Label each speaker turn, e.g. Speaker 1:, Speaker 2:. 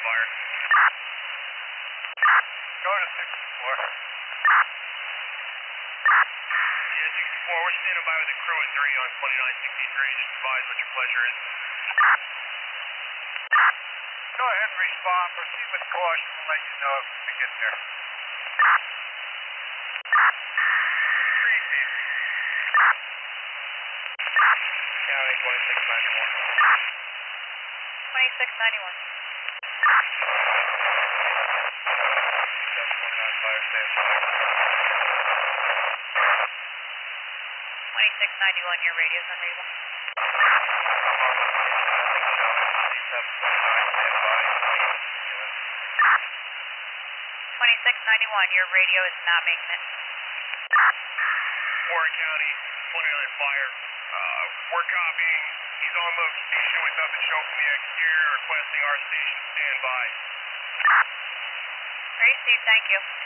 Speaker 1: fire. Go to 64. Yeah, 64, we're standing by with the crew at 3 on 2963. Just advise what your pleasure is. Go ahead and respond. Proceed with caution. We'll let you know if we get there. Appreciate it. County 2691.
Speaker 2: 2691.
Speaker 1: That's 29 fire, stand by.
Speaker 2: 2691, your radio's unreadable.
Speaker 1: I'm on location, nothing showing. C729, stand by.
Speaker 2: 2691, your radio is not making it.
Speaker 1: Warren County, 29 fire. We're copying. He's on location with nothing shown from the exterior, requesting our station stand by.
Speaker 2: Received, thank you.